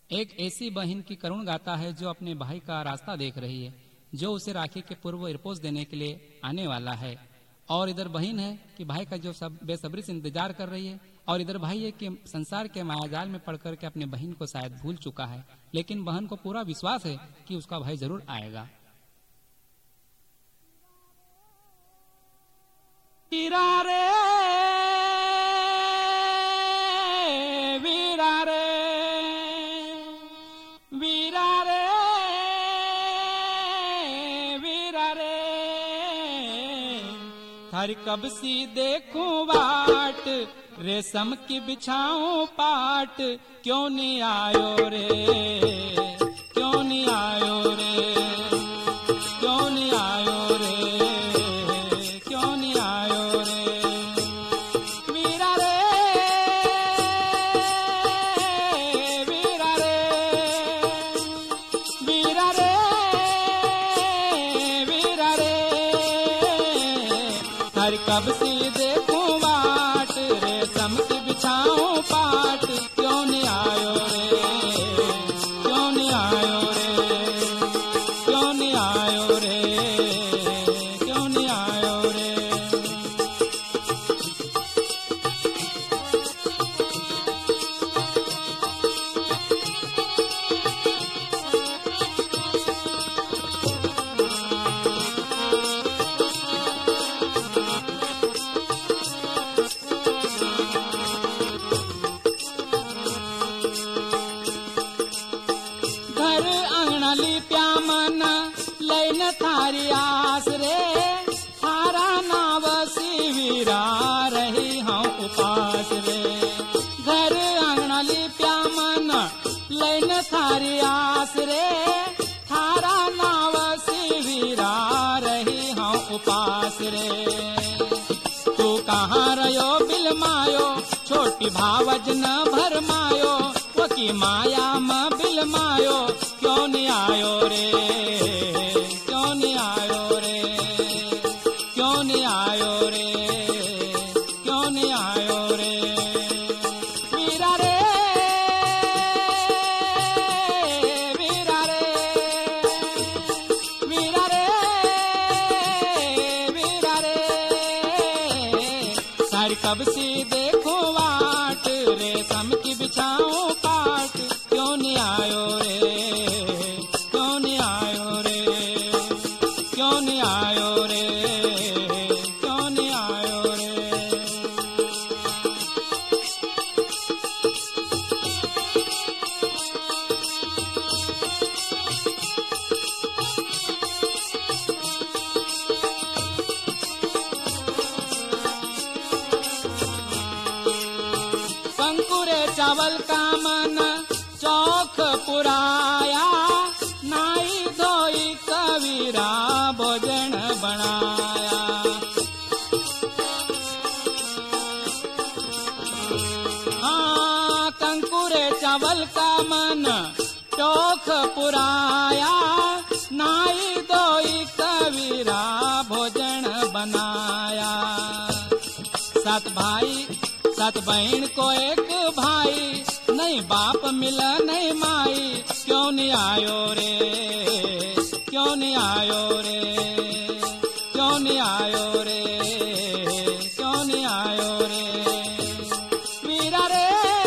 एक ऐसी बहन की करुण गाथा है जो अपने भाई का रास्ता देख रही है, जो उसे राखी के पूर्व एयरपोर्ट देने के लिए आने वाला है। और इधर बहन है कि भाई का जो सब बेसब्री से इंतजार कर रही है, और इधर भाई है कि संसार के मायाजाल में पड़कर के अपने बहन को शायद भूल चुका है, लेकिन बहन को पूरा विश्वास है कि उसका भाई जरूर आएगा। वीरा रे वीरा रे वीरा रे वीरा रे, थारी कब सी देखूं बाट, रेशम की बिछाऊं पाट, क्यों नहीं आयो रे, क्यों नहीं आयो रे, क्यों नहीं आयो रे, क्यों नहीं आयो रे। वीरा रे वीरा रे वीरा रे वीरा रे, हर कब सी देखूं बाट, रेशम की बिछाऊं पाट, क्यों नहीं आयो रे, क्यों नहीं आयो रे, क्यों नहीं आयो रे, क्यों नहीं आयो रे। घर अंगना लिप्या मन लैन थारी आस रे, थारा नाव शिविरा रही हूँ उपास रे। घर अंगना लिप्या मन लैन थारी आस रे, थारा नाव शिविरा रही हूँ उपास रे। तू कहाँ रहो बिलमायो, छोटी भावज न भरमायो, वो की माया में बिलमायो, क्यों नहीं आयो रे, क्यों नहीं आयो रे, क्यों नहीं आयो रे, क्यों नहीं आयो रे। वीरा रे वीरा रे वीरा रे वीरा रे, सारी कब सी देखूं वाट, रेशम की बिछाऊं पाट, क्यों नहीं आयो रे, क्यों नहीं आयो रे, क्यों नहीं आयो रे, क्यों नहीं आयो रे। कंकुरे चावल का मन चौक पुराया, नाई धोई कबीरा भोजन बनाया। हाँ कंकुरे चावल का मन चौक पुराया, नाई धोई कबीरा भोजन बनाया। सात बहन को एक भाई, नहीं बाप मिला नहीं माई, क्यों नहीं आयो रे, क्यों नहीं आयो रे, क्यों नहीं आयो रे, क्यों नहीं आयो रे। वीरा रे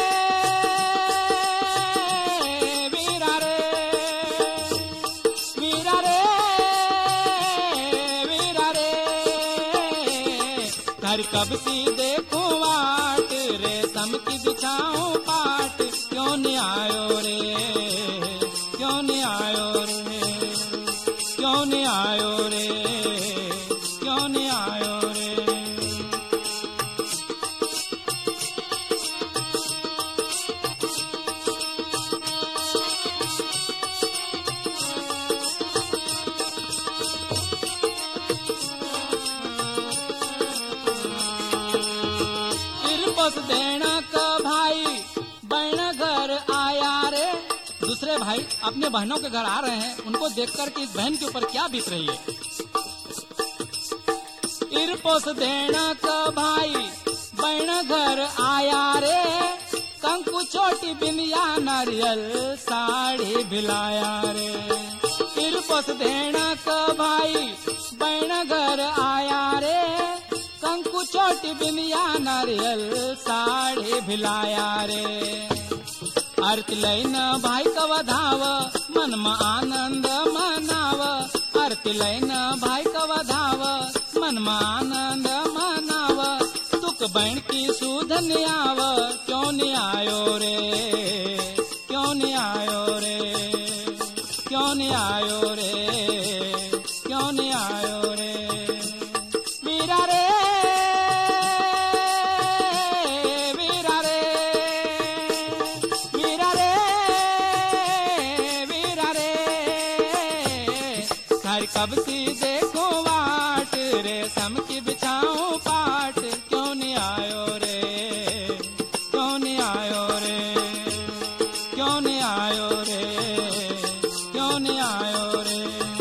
वीरा रे वीरा रे वीरा रे, घर कब सी देखूं वाट, रेशम की बिछाऊं पाट, क्यों नहीं आयो रे, क्यों नहीं आयो रे, क्यों नहीं आयो रे, क्यों नहीं आयो रे। बस देना का भाई बहन घर आया रे, दूसरे भाई अपने बहनों के घर आ रहे हैं, उनको देखकर कि इस बहन के ऊपर क्या बीत रही है। इरपोस देना का भाई बहन घर आया रे, कंकु छोटी बिंदिया नारियल साड़ी भिलाया रे। फिर पोस देना का भाई बहन घर आया रे। कंकु छोटी बिंदिया नारियल साड़ी भिलाया रे। आरती लैन भाई का वधाव मन में आनंद मनाव। आरती लैन भाई का वधाव मन में आनंद मनाव। तुक बहन की सुधन आव क्यों नहीं आयो रे, क्यों नहीं आयो रे, क्यों नहीं आयो रे, क्यों नहीं आयो रे। वीरा रे, वीरा रे, वीरा रे, वीरा रे। थारी कब सी देखो वाट रे, सम की बिछाऊं पाट। क्यों नहीं आयो रे, क्यों नहीं आयो रे, क्यों नहीं आयो रे, क्यों नहीं आयो रे।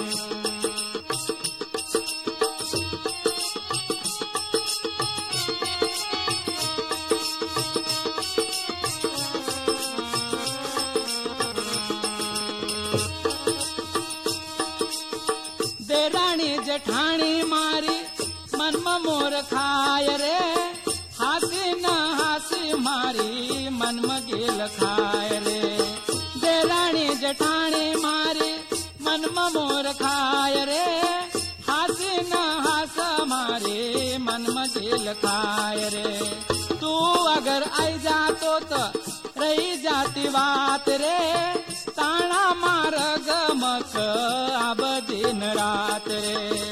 देरानी जेठानी मारी मन में मोर खाय रे। हासी न हासी मारी मन में गेल खाय रे। देरानी जेठानी मारी मन में मोर खाय रे। हासी न हास मारी मन में गेल खाय रे। तू अगर आई जातो तो रही जाती बात रे। ताना मार गमक अब दिन रात रे।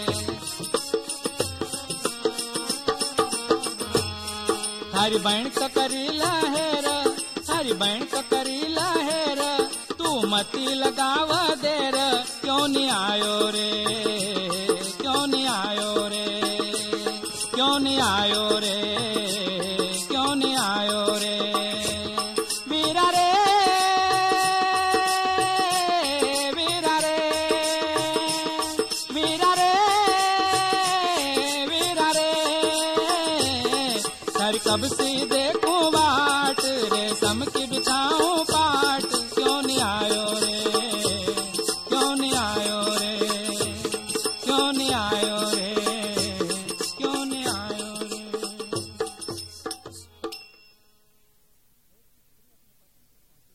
थारी बहन का करी लहर, थारी बहन का करी लहर। तू मती लगाव देर क्यों नहीं आयो रे, क्यों नहीं आयो रे, क्यों नहीं आयो रे, क्यों नहीं आयो रे। वीरा रे, वीरा रे, वीरा रे, वीरा रे। थारी कब सी देखूं बाट रे, सम की बिछाऊं पाट। क्यों नहीं आयो रे, क्यों नहीं आयो